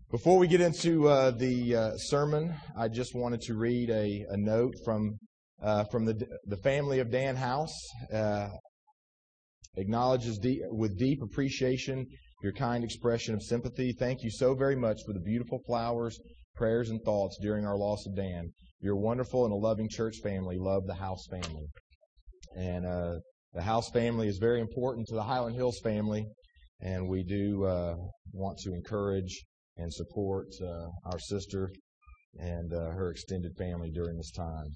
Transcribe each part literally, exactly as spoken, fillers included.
Before we get into uh, the uh, sermon, I just wanted to read a, a note from uh, from the the family of Dan House. Uh, acknowledges deep, with deep appreciation your kind expression of sympathy. Thank you so very much for the beautiful flowers, prayers, and thoughts during our loss of Dan. You're wonderful and a loving church family. Love the House family. And uh, the House family is very important to the Highland Hills family, and we do uh, want to encourage and support uh, our sister and uh, her extended family during this time.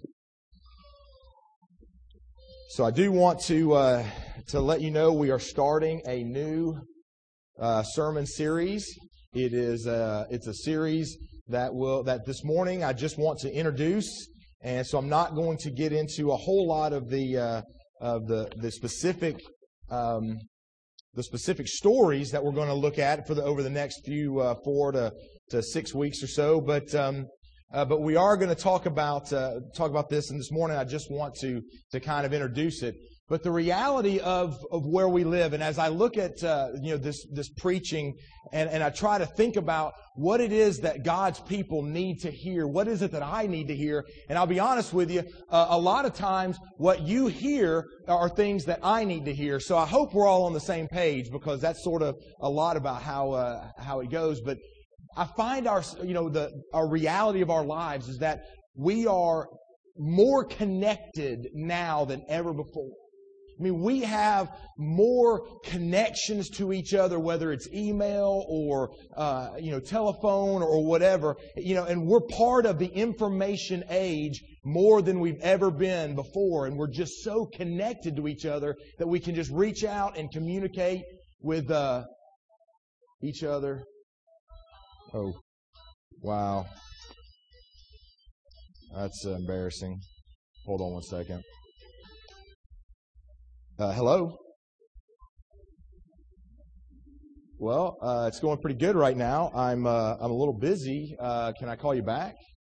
So I do want to uh, to let you know we are starting a new uh, sermon series. It is uh, it's a series that will that this morning I just want to introduce, and so I'm not going to get into a whole lot of the uh, of the the specific. Um, the specific stories that we're going to look at for the over the next few uh, four to, to six weeks or so, but um, uh, but we are going to talk about uh, talk about this. And this morning, I just want to to kind of introduce it. But the reality of of where we live, and as I look at uh, you know this this preaching, and and I try to think about what it is that God's people need to hear. What is it that I need to hear? And I'll be honest with you, uh, a lot of times what you hear are things that I need to hear. So I hope we're all on the same page, because that's sort of a lot about how uh, how it goes. But I find our you know the our reality of our lives is that we are more connected now than ever before. I mean, we have more connections to each other, whether it's email or, uh, you know, telephone or whatever, you know, and we're part of the information age more than we've ever been before. And we're just so connected to each other that we can just reach out and communicate with uh, each other. Oh, wow. That's embarrassing. Hold on one second. Uh, hello. Well, uh, it's going pretty good right now. I'm uh, I'm a little busy. Uh, can I call you back?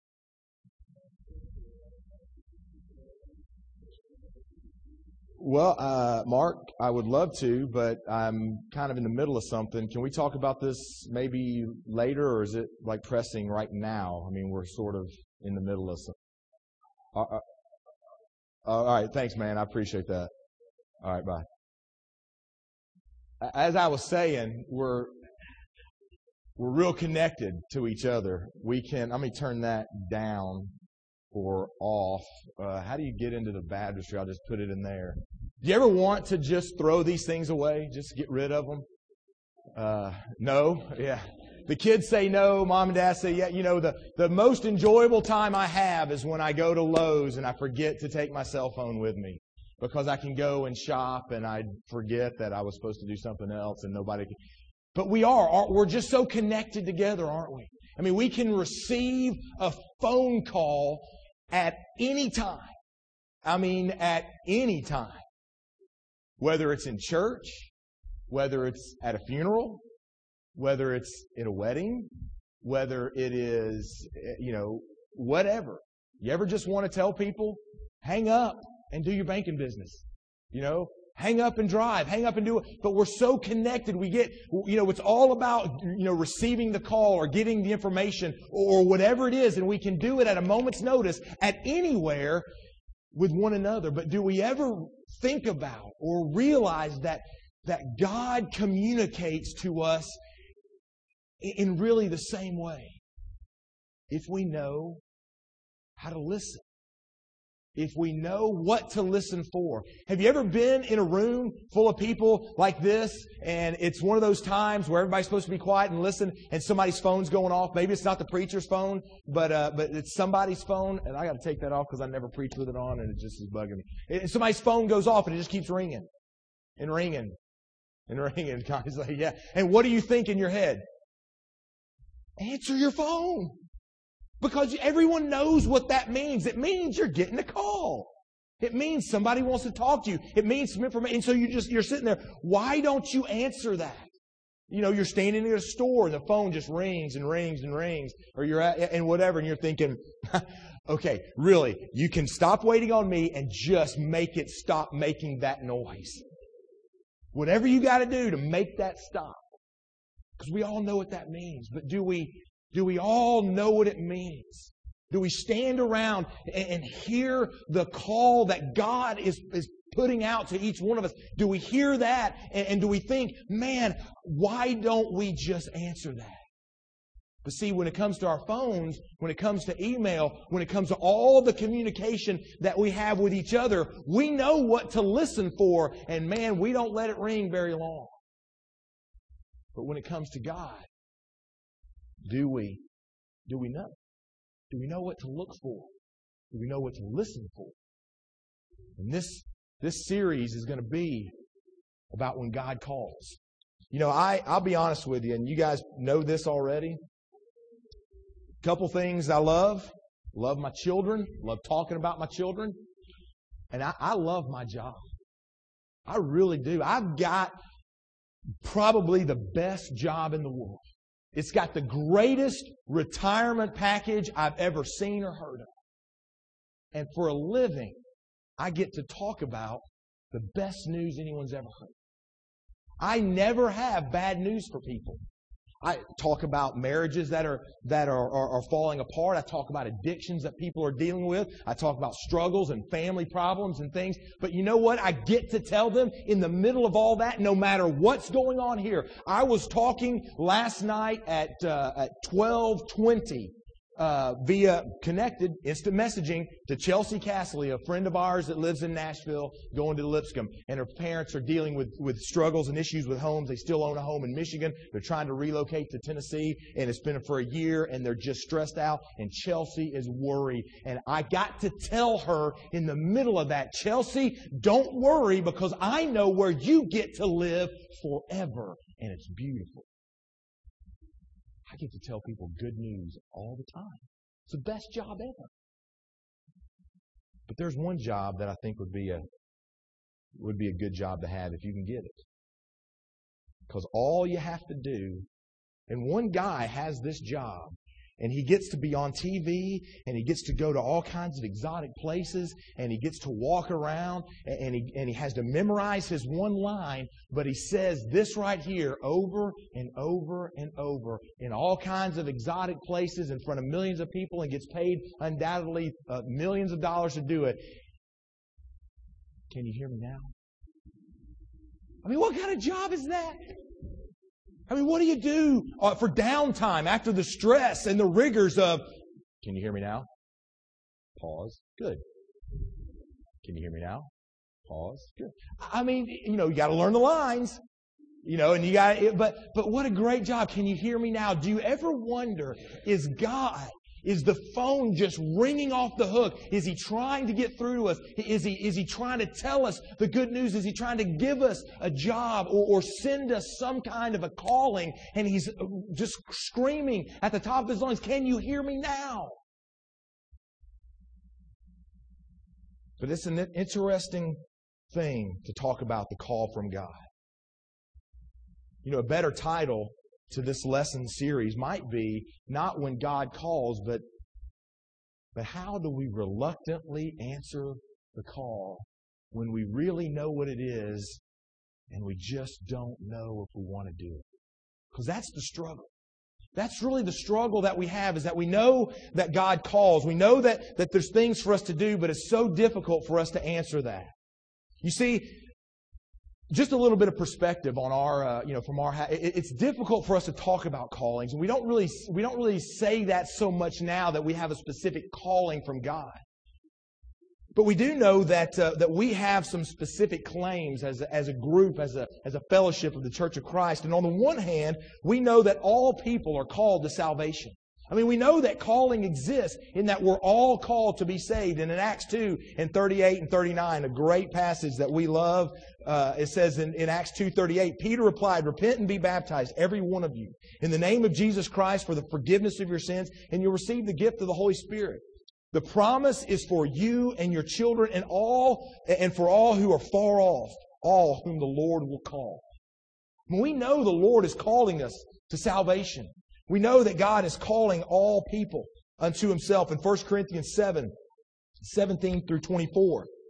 Well, uh, Mark, I would love to, but I'm kind of in the middle of something. Can we talk about this maybe later, or is it like pressing right now? I mean, we're sort of in the middle of something. Uh, uh, all right, thanks, man. I appreciate that. All right, bye. As I was saying, we're we're real connected to each other. We can. Let me turn that down or off. Uh, how do you get into the baptistry? I'll just put it in there. Do you ever want to just throw these things away, just get rid of them? Uh, no, yeah. The kids say no. Mom and Dad say yeah. You know, the the most enjoyable time I have is when I go to Lowe's and I forget to take my cell phone with me. Because I can go and shop and I forget that I was supposed to do something else and nobody can. But we are. We're just so connected together, aren't we? I mean, we can receive a phone call at any time. I mean, at any time. Whether it's in church, whether it's at a funeral, whether it's at a wedding, whether it is, you know, whatever. You ever just want to tell people, hang up and do your banking business. You know, hang up and drive, hang up and do it. But we're so connected. We get, you know, it's all about, you know, receiving the call or getting the information or whatever it is. And we can do it at a moment's notice at anywhere with one another. But do we ever think about or realize that, that God communicates to us in really the same way? If we know how to listen. If we know what to listen for. Have you ever been in a room full of people like this, and it's one of those times where everybody's supposed to be quiet and listen, and somebody's phone's going off? Maybe it's not the preacher's phone, but uh, but it's somebody's phone, and I got to take that off because I never preach with it on, and it just is bugging me. And somebody's phone goes off, and it just keeps ringing and ringing and ringing. And God's like, yeah. And what do you think in your head? Answer your phone. Because everyone knows what that means. It means you're getting a call. It means somebody wants to talk to you. It means some information. And so you just, you're sitting there. Why don't you answer that? You know, you're standing in a store and the phone just rings and rings and rings. Or you're at, and whatever. And you're thinking, okay, really, you can stop waiting on me and just make it stop making that noise. Whatever you got to do to make that stop. Because we all know what that means. But do we, do we all know what it means? Do we stand around and, and hear the call that God is, is putting out to each one of us? Do we hear that? And, and do we think, man, why don't we just answer that? But see, when it comes to our phones, when it comes to email, when it comes to all the communication that we have with each other, we know what to listen for, and man, we don't let it ring very long. But when it comes to God, do we? Do we know? Do we know what to look for? Do we know what to listen for? And this, this series is going to be about when God calls. You know, I, I'll be honest with you, and you guys know this already. Couple things I love. Love my children. Love talking about my children. And I, I love my job. I really do. I've got probably the best job in the world. It's got the greatest retirement package I've ever seen or heard of. And for a living, I get to talk about the best news anyone's ever heard. I never have bad news for people. I talk about marriages that are that are, are, are falling apart. I talk about addictions that people are dealing with. I talk about struggles and family problems and things. But you know what? I get to tell them in the middle of all that, no matter what's going on here. I was talking last night at uh, at twelve twenty uh, via connected instant messaging to Chelsea Castley, a friend of ours that lives in Nashville, going to Lipscomb. And her parents are dealing with, with struggles and issues with homes. They still own a home in Michigan. They're trying to relocate to Tennessee, and it's been for a year, and they're just stressed out. And Chelsea is worried. And I got to tell her in the middle of that, Chelsea, don't worry, because I know where you get to live forever, and it's beautiful. I get to tell people good news all the time. It's the best job ever. But there's one job that I think would be a would be a good job to have if you can get it. Because all you have to do, and one guy has this job, and he gets to be on T V, and he gets to go to all kinds of exotic places, and he gets to walk around, and he, and he has to memorize his one line, but he says this right here over and over and over in all kinds of exotic places in front of millions of people, and gets paid undoubtedly uh, millions of dollars to do it. Can you hear me now? I mean, what kind of job is that? I mean, what do you do uh, for downtime after the stress and the rigors of, can you hear me now? Pause. Good. Can you hear me now? Pause. Good. I mean, you know, you got to learn the lines, you know, and you got, but, but what a great job. Can you hear me now? Do you ever wonder, is God, is the phone just ringing off the hook? Is He trying to get through to us? Is He, is He trying to tell us the good news? Is He trying to give us a job or, or send us some kind of a calling? And He's just screaming at the top of His lungs, can you hear me now? But it's an interesting thing to talk about the call from God. You know, a better title to this lesson series might be not when God calls, but but how do we reluctantly answer the call when we really know what it is and we just don't know if we want to do it? Because that's the struggle. That's really the struggle that we have, is that we know that God calls. We know that, that there's things for us to do, but it's so difficult for us to answer that. You see, just a little bit of perspective on our, uh, you know, from our, it, it's difficult for us to talk about callings. And we don't really, we don't really say that so much now that we have a specific calling from God. But we do know that, uh, that we have some specific claims as a, as a group, as a, as a fellowship of the Church of Christ. And on the one hand, we know that all people are called to salvation. I mean, we know that calling exists in that we're all called to be saved. And in Acts two and thirty-eight and thirty-nine, a great passage that we love, uh, it says in, in Acts two thirty-eight, Peter replied, repent and be baptized, every one of you, in the name of Jesus Christ for the forgiveness of your sins, and you'll receive the gift of the Holy Spirit. The promise is for you and your children and all, and for all who are far off, all whom the Lord will call. When we know the Lord is calling us to salvation, we know that God is calling all people unto Himself in First Corinthians seven, seventeen through twenty-four.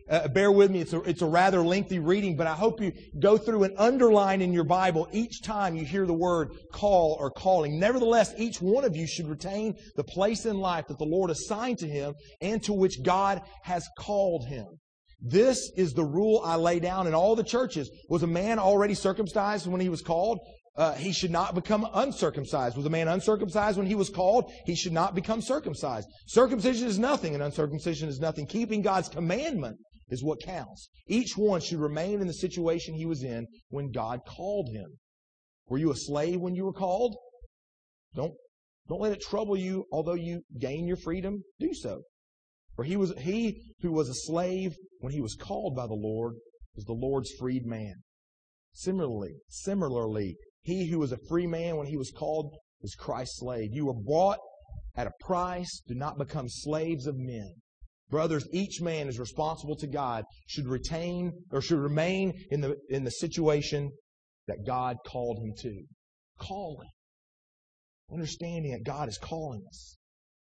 Uh, bear with me, it's a, it's a rather lengthy reading, but I hope you go through and underline in your Bible each time you hear the word call or calling. Nevertheless, each one of you should retain the place in life that the Lord assigned to him and to which God has called him. This is the rule I lay down in all the churches. Was a man already circumcised when he was called? Uh, he should not become uncircumcised. Was a man uncircumcised when he was called? He should not become circumcised. Circumcision is nothing and uncircumcision is nothing. Keeping God's commandment is what counts. Each one should remain in the situation he was in when God called him. Were you a slave when you were called? Don't, don't let it trouble you. Although you gain your freedom, do so. For he was he who was a slave when he was called by the Lord was the Lord's freed man. Similarly, similarly, he who was a free man when he was called was Christ's slave. You were bought at a price. Do not become slaves of men. Brothers, each man is responsible to God, should retain or should remain in the in the situation that God called him to. Calling. Understanding that God is calling us.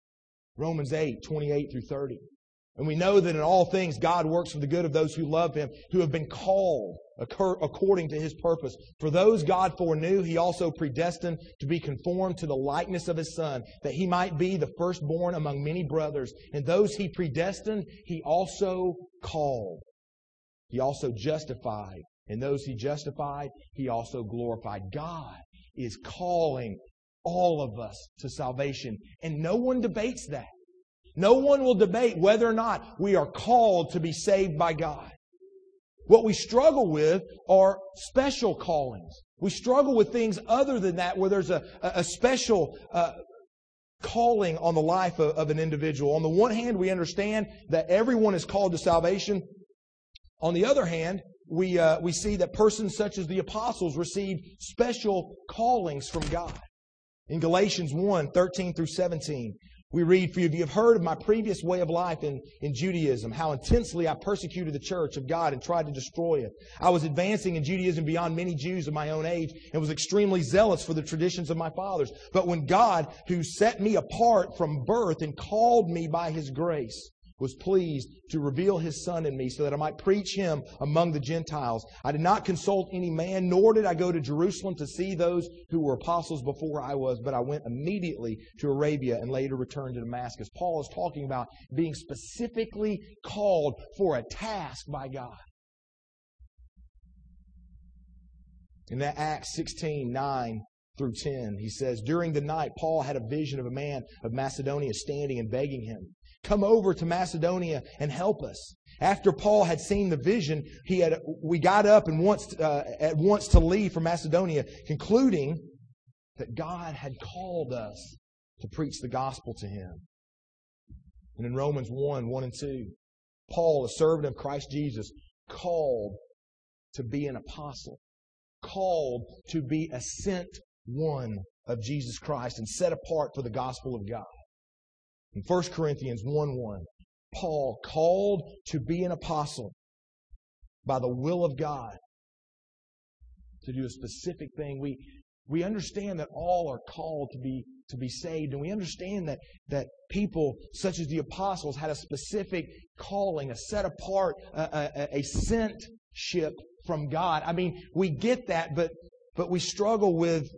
Romans eight, twenty-eight through thirty. And we know that in all things God works for the good of those who love Him, who have been called according to His purpose. For those God foreknew, He also predestined to be conformed to the likeness of His Son, that He might be the firstborn among many brothers. And those He predestined, He also called. He also justified. And those He justified, He also glorified. God is calling all of us to salvation. And no one debates that. No one will debate whether or not we are called to be saved by God. What we struggle with are special callings. We struggle with things other than that, where there's a, a special uh, calling on the life of, of an individual. On the one hand, we understand that everyone is called to salvation. On the other hand, we uh, we see that persons such as the apostles received special callings from God. In Galatians one, thirteen through seventeen, we read, "For you have heard of my previous way of life in, in Judaism, how intensely I persecuted the church of God and tried to destroy it. I was advancing in Judaism beyond many Jews of my own age and was extremely zealous for the traditions of my fathers. But when God, who set me apart from birth and called me by His grace, was pleased to reveal His Son in me so that I might preach Him among the Gentiles. I did not consult any man, nor did I go to Jerusalem to see those who were apostles before I was, but I went immediately to Arabia and later returned to Damascus." Paul is talking about being specifically called for a task by God. In that Acts sixteen, nine through ten, he says, "During the night, Paul had a vision of a man of Macedonia standing and begging him, 'Come over to Macedonia and help us.' After Paul had seen the vision, he had we got up and once uh, at once to leave for Macedonia, concluding that God had called us to preach the gospel to Him." And in Romans one, one and two, Paul, a servant of Christ Jesus, called to be an apostle, called to be a sent one of Jesus Christ and set apart for the gospel of God. In First Corinthians one one, Paul called to be an apostle by the will of God to do a specific thing. We we understand that all are called to be to be saved, and we understand that that people such as the apostles had a specific calling, a set apart, a, a, a sentship from God. I mean, we get that, but but we struggle with,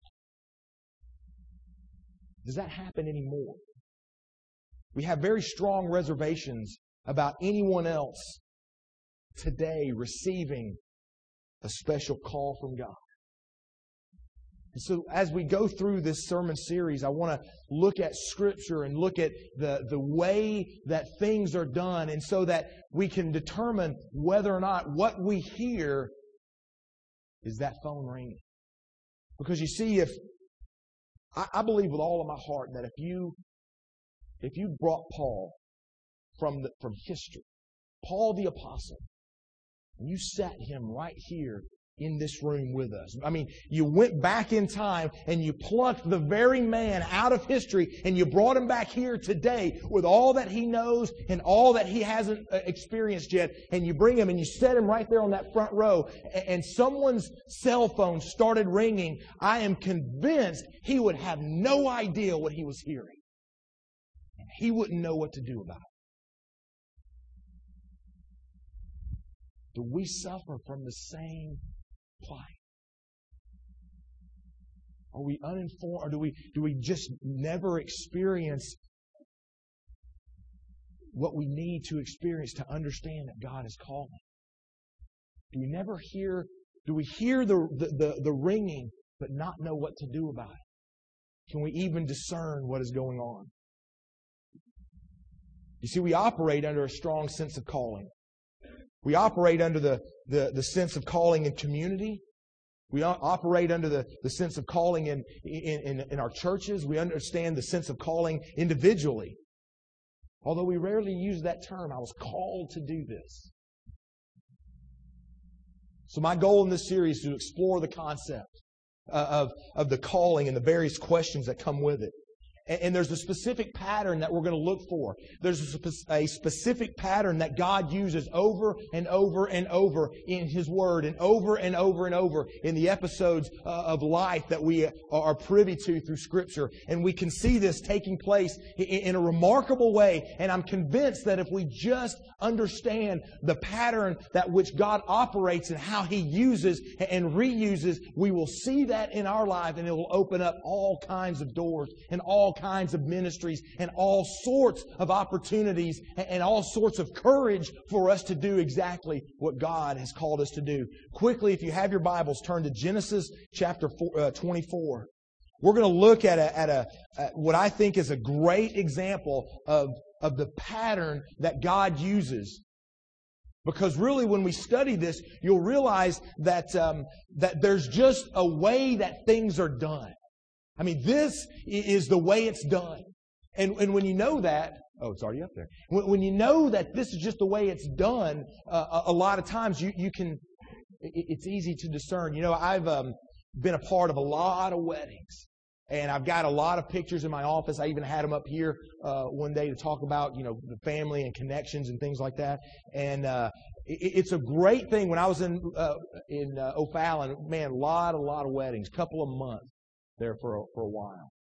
does that happen anymore? We have very strong reservations about anyone else today receiving a special call from God. And so as we go through this sermon series, I want to look at Scripture and look at the, the way that things are done, and so that we can determine whether or not what we hear is that phone ringing. Because you see, if I, I believe with all of my heart that if you If you brought Paul from the, from history, Paul the Apostle, and you sat him right here in this room with us. I mean, you went back in time and you plucked the very man out of history and you brought him back here today with all that he knows and all that he hasn't experienced yet, and you bring him and you set him right there on that front row, and someone's cell phone started ringing. I am convinced he would have no idea what he was hearing. He wouldn't know what to do about it. Do we suffer from the same plight? Are we uninformed, or do we do we just never experience what we need to experience to understand that God is calling? Do we never hear? Do we hear the the the, the ringing, but not know what to do about it? Can we even discern what is going on? You see, we operate under a strong sense of calling. We operate under the, the, the sense of calling in community. We operate under the, the sense of calling in, in, in, in our churches. We understand the sense of calling individually. Although we rarely use that term, I was called to do this. So my goal in this series is to explore the concept of, of the calling and the various questions that come with it. And there's a specific pattern that we're going to look for. There's a specific pattern that God uses over and over and over in His Word, and over and over and over in the episodes of life that we are privy to through Scripture. And we can see this taking place in a remarkable way. And I'm convinced that if we just understand the pattern that which God operates and how He uses and reuses, we will see that in our life, and it will open up all kinds of doors and all kinds of ministries and all sorts of opportunities and all sorts of courage for us to do exactly what God has called us to do. Quickly, if you have your Bibles, turn to Genesis chapter twenty-four. We're going to look at a, at a at what I think is a great example of, of the pattern that God uses. Because really, when we study this, you'll realize that um, that there's just a way that things are done. I mean, this is the way it's done. And, and when you know that, oh, it's already up there. When, when you know that this is just the way it's done, uh, a, a lot of times you, you can, it, it's easy to discern. You know, I've um, been a part of a lot of weddings. And I've got a lot of pictures in my office. I even had them up here uh, one day to talk about, you know, the family and connections and things like that. And uh, it, it's a great thing. When I was in uh, in uh, O'Fallon, man, a lot, a lot of weddings, couple of months there for a, for a while.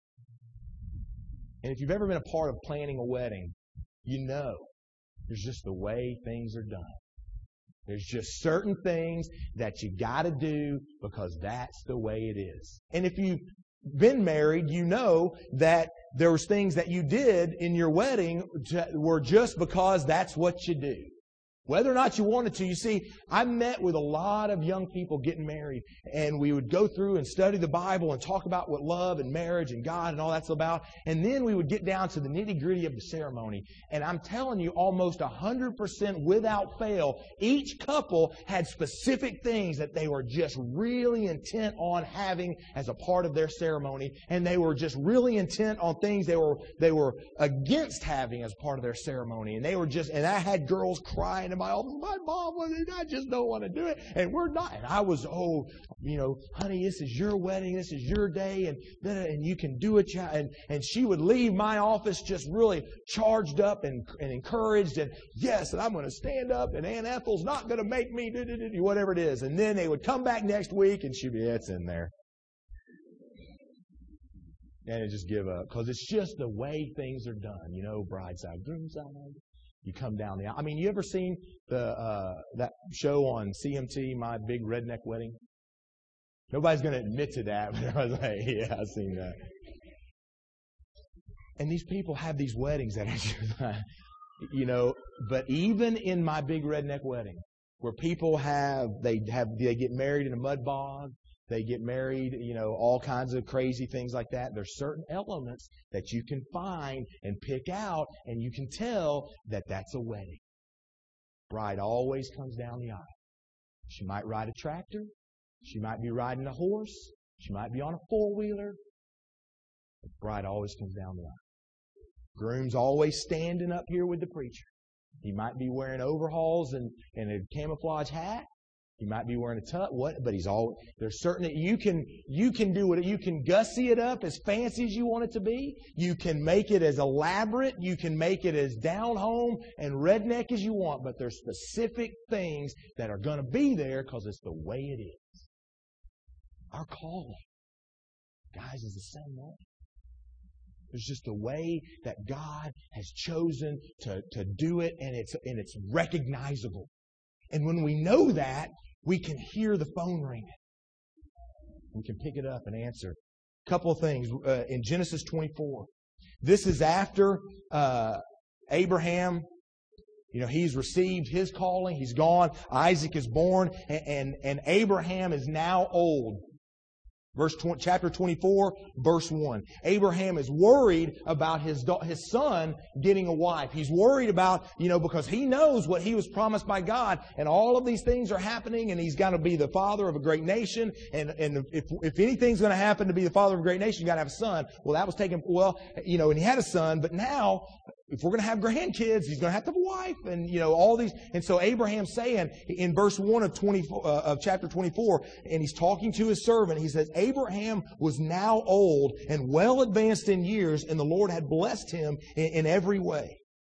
And if you've ever been a part of planning a wedding, you know there's just the way things are done. There's just certain things that you got to do because that's the way it is. And if you've been married, you know that there was things that you did in your wedding were just because that's what you do. Whether or not you wanted to. You see, I met with a lot of young people getting married, and we would go through and study the Bible and talk about what love and marriage and God and all that's about. And then we would get down to the nitty-gritty of the ceremony. And I'm telling you, almost one hundred percent without fail, each couple had specific things that they were just really intent on having as a part of their ceremony. And they were just really intent on things they were they were against having as part of their ceremony. And they were just, and I had girls crying my office, my mom, I just don't want to do it, and we're not. And I was, oh, you know, honey, this is your wedding, this is your day, and and you can do it. And and she would leave my office just really charged up and, and encouraged, and yes, and I'm going to stand up, and Aunt Ethel's not going to make me do, do, do, do whatever it is. And then they would come back next week, and she'd be, yeah, it's in there. And it just give up, because it's just the way things are done, you know, bride side, groom side. You come down the aisle. I mean, you ever seen the uh, that show on C M T, My Big Redneck Wedding? Nobody's going to admit to that, but I was like, yeah, I've seen that. And these people have these weddings that are just, you know, but even in My Big Redneck Wedding, where people have, they have, they get married in a mud bog, they get married, you know, all kinds of crazy things like that. There's certain elements that you can find and pick out, and you can tell that that's a wedding. Bride always comes down the aisle. She might ride a tractor. She might be riding a horse. She might be on a four-wheeler. The bride always comes down the aisle. Groom's always standing up here with the preacher. He might be wearing overalls and, and a camouflage hat. He might be wearing a tux, what? But he's all. There's certain you can you can do it. You can gussy it up as fancy as you want it to be. You can make it as elaborate. You can make it as down home and redneck as you want. But there's specific things that are going to be there because it's the way it is. Our calling, guys, is the same way. There's just a way that God has chosen to to do it, and it's and it's recognizable. And when we know that, we can hear the phone ringing. We can pick it up and answer. A couple of things. Uh, in Genesis twenty-four, this is after uh, Abraham, you know, he's received his calling. He's gone. Isaac is born. And, and, and Abraham is now old. Verse twenty, chapter twenty-four, verse one. Abraham is worried about his his son getting a wife. He's worried about, you know, because he knows what he was promised by God, and all of these things are happening, and he's going to be the father of a great nation. And and if if anything's going to happen to be the father of a great nation, you got to have a son. Well, that was taken. Well, you know, and he had a son, but now, if we're going to have grandkids, he's going to have to have a wife, and you know all these. And so Abraham's saying in verse one of twenty uh, of chapter twenty-four, and he's talking to his servant. He says, Abraham was now old and well advanced in years, and the Lord had blessed him in, in every way.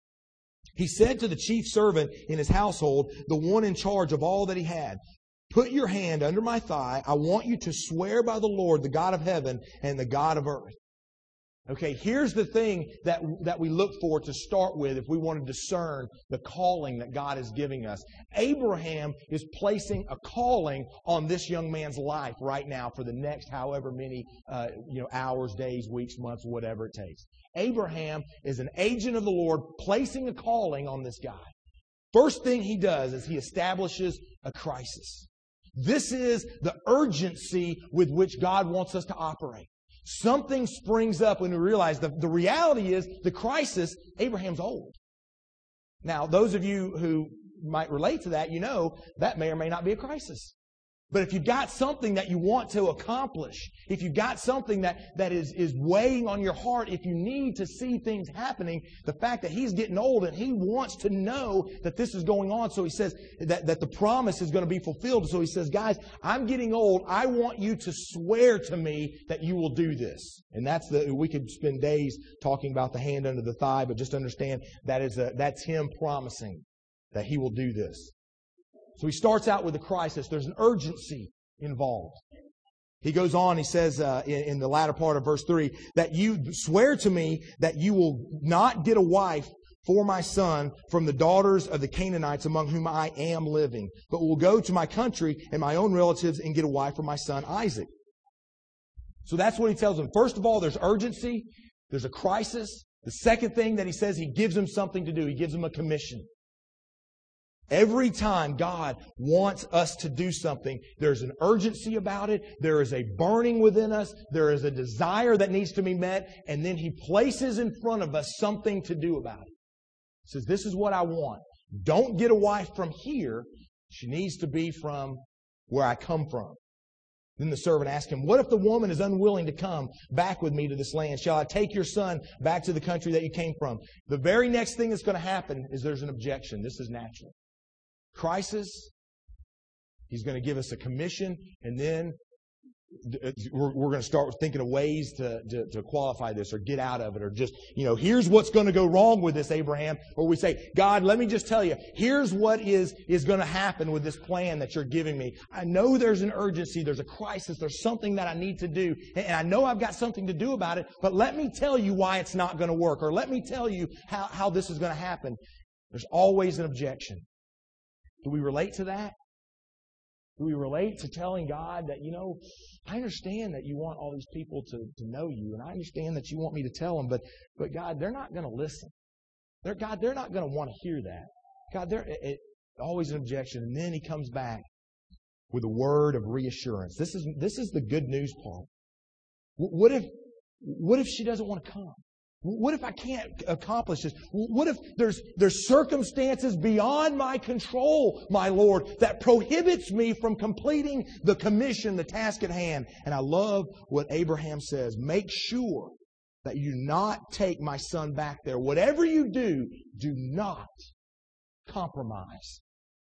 He said to the chief servant in his household, the one in charge of all that he had, "Put your hand under my thigh. I want you to swear by the Lord, the God of heaven and the God of earth." Okay, here's the thing that, that we look for to start with if we want to discern the calling that God is giving us. Abraham is placing a calling on this young man's life right now for the next however many uh, you know hours, days, weeks, months, whatever it takes. Abraham is an agent of the Lord placing a calling on this guy. First thing he does is he establishes a crisis. This is the urgency with which God wants us to operate. Something springs up when we realize the, the reality is the crisis, Abraham's old. Now, those of you who might relate to that, you know that may or may not be a crisis. But if you've got something that you want to accomplish, if you've got something that, that is, is weighing on your heart, if you need to see things happening, the fact that he's getting old and he wants to know that this is going on, so he says that, that the promise is going to be fulfilled. So he says, guys, I'm getting old. I want you to swear to me that you will do this. And that's the, we could spend days talking about the hand under the thigh, but just understand that is a, that's him promising that he will do this. So he starts out with a crisis. There's an urgency involved. He goes on, he says uh, in, in the latter part of verse three, that you swear to me that you will not get a wife for my son from the daughters of the Canaanites among whom I am living, but will go to my country and my own relatives and get a wife for my son Isaac. So that's what he tells them. First of all, there's urgency. There's a crisis. The second thing that he says, he gives them something to do. He gives them a commission. Every time God wants us to do something, there's an urgency about it. There is a burning within us. There is a desire that needs to be met. And then He places in front of us something to do about it. He says, this is what I want. Don't get a wife from here. She needs to be from where I come from. Then the servant asked him, what if the woman is unwilling to come back with me to this land? Shall I take your son back to the country that you came from? The very next thing that's going to happen is there's an objection. This is natural. Crisis. He's going to give us a commission, and then we're, we're going to start thinking of ways to, to, to qualify this or get out of it, or just, you know, here's what's going to go wrong with this, Abraham. Or we say, God, let me just tell you, here's what is, is going to happen with this plan that you're giving me. I know there's an urgency, there's a crisis, there's something that I need to do, and I know I've got something to do about it, but let me tell you why it's not going to work, or let me tell you how, how this is going to happen. There's always an objection. Do we relate to that? Do we relate to telling God that, you know, I understand that you want all these people to, to know you, and I understand that you want me to tell them, but, but God, they're not going to listen. They're, God, they're not going to want to hear that. God, they're it, it, always an objection. And then He comes back with a word of reassurance. This is, this is the good news part. What if, what if she doesn't want to come? What if I can't accomplish this? What if there's, there's circumstances beyond my control, my Lord, that prohibits me from completing the commission, the task at hand? And I love what Abraham says. Make sure that you not take my son back there. Whatever you do, do not compromise.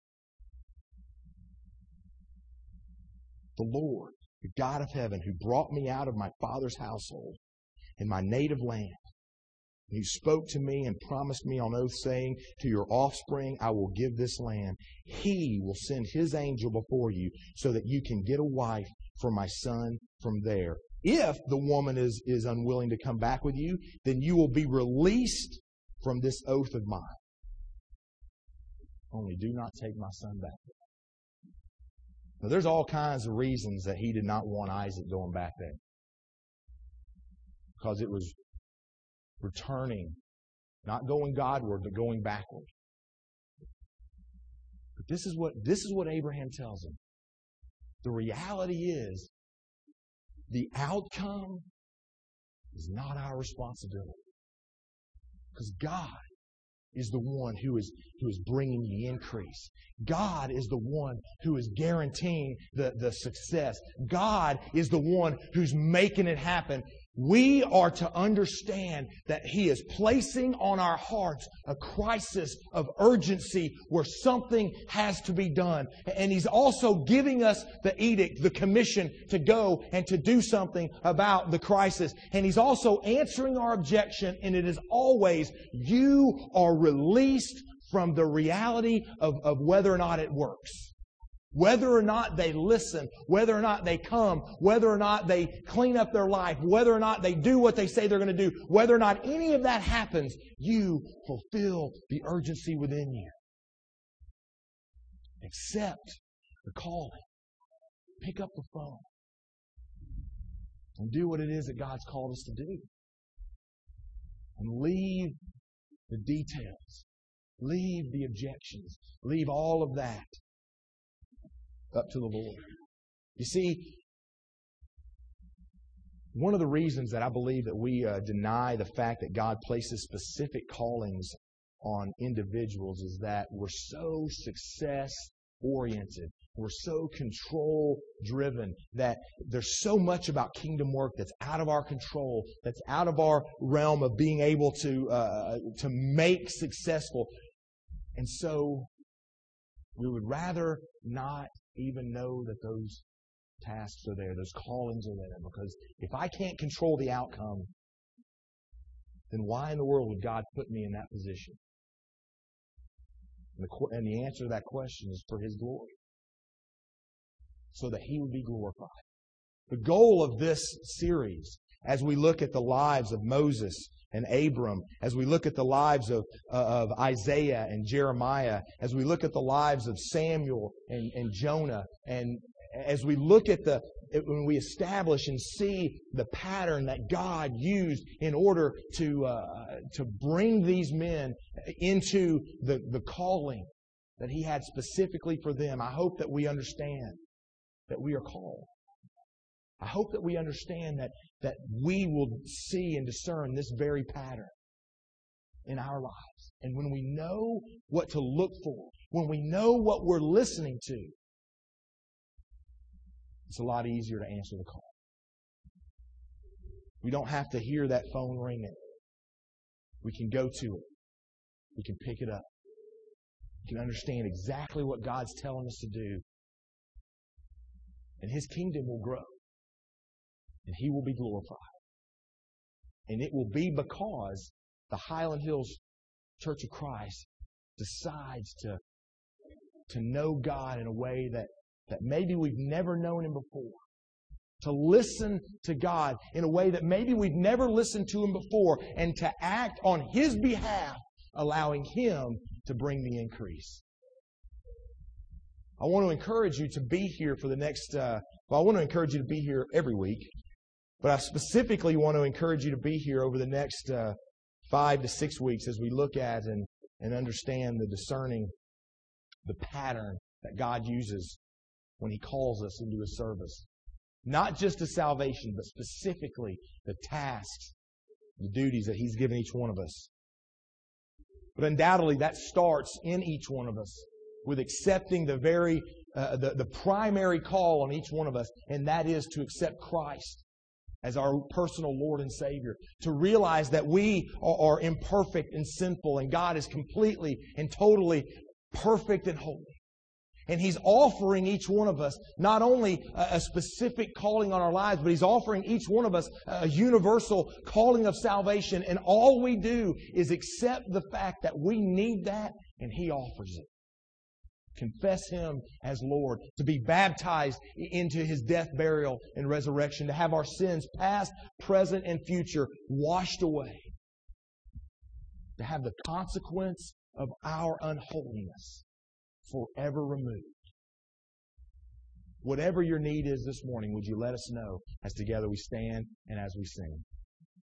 The Lord, the God of heaven, who brought me out of my father's household in my native land, He spoke to me and promised me on oath, saying, to your offspring I will give this land. He will send His angel before you so that you can get a wife for my son from there. If the woman is, is unwilling to come back with you, then you will be released from this oath of mine. only do not take my son back. Now, there's all kinds of reasons that he did not want Isaac going back there. Because it was returning, not going Godward, but going backward. But this is what, this is what Abraham tells him. The reality is, the outcome is not our responsibility. Because God is the one who is, who is bringing the increase. God is the one who is guaranteeing the, the success. God is the one who's making it happen. We are to understand that He is placing on our hearts a crisis of urgency where something has to be done. And He's also giving us the edict, the commission to go and to do something about the crisis. And He's also answering our objection, and it is always, you are released from the reality of, of whether or not it works. Whether or not they listen, whether or not they come, whether or not they clean up their life, whether or not they do what they say they're going to do, whether or not any of that happens, you fulfill the urgency within you. Accept the calling. Pick up the phone. And do what it is that God's called us to do. And leave the details. Leave the objections. Leave all of that up to the Lord. You see, one of the reasons that I believe that we uh, deny the fact that God places specific callings on individuals is that we're so success-oriented. We're so control-driven that there's so much about kingdom work that's out of our control, that's out of our realm of being able to uh, to make successful. And so we would rather not even know that those tasks are there, those callings are there. Because if I can't control the outcome, then why in the world would God put me in that position? And the, and the answer to that question is for His glory. So that He would be glorified. The goal of this series, as we look at the lives of Moses and Abram, as we look at the lives of, uh, of Isaiah and Jeremiah, as we look at the lives of Samuel and, and Jonah, and as we look at the, when we establish and see the pattern that God used in order to, uh, to bring these men into the, the calling that He had specifically for them, I hope that we understand that we are called. I hope that we understand that, that we will see and discern this very pattern in our lives. And when we know what to look for, when we know what we're listening to, it's a lot easier to answer the call. We don't have to hear that phone ringing. We can go to it. We can pick it up. We can understand exactly what God's telling us to do. And His kingdom will grow. And He will be glorified. And it will be because the Highland Hills Church of Christ decides to, to know God in a way that, that maybe we've never known Him before. To listen to God in a way that maybe we've never listened to Him before. And to act on His behalf, allowing Him to bring the increase. I want to encourage you to be here for the next, uh, well, I want to encourage you to be here every week. But I specifically want to encourage you to be here over the next uh, five to six weeks as we look at and, and understand the discerning, the pattern that God uses when He calls us into His service. Not just to salvation, but specifically the tasks, the duties that He's given each one of us. But undoubtedly that starts in each one of us with accepting the very, uh, the, the primary call on each one of us, and that is to accept Christ as our personal Lord and Savior. To realize that we are, are imperfect and sinful, and God is completely and totally perfect and holy. And He's offering each one of us not only a, a specific calling on our lives, but He's offering each one of us a universal calling of salvation. And all we do is accept the fact that we need that, and He offers it. Confess Him as Lord, to be baptized into His death, burial, and resurrection, to have our sins past, present, and future washed away, to have the consequence of our unholiness forever removed. Whatever your need is this morning, would you let us know as together we stand and as we sing?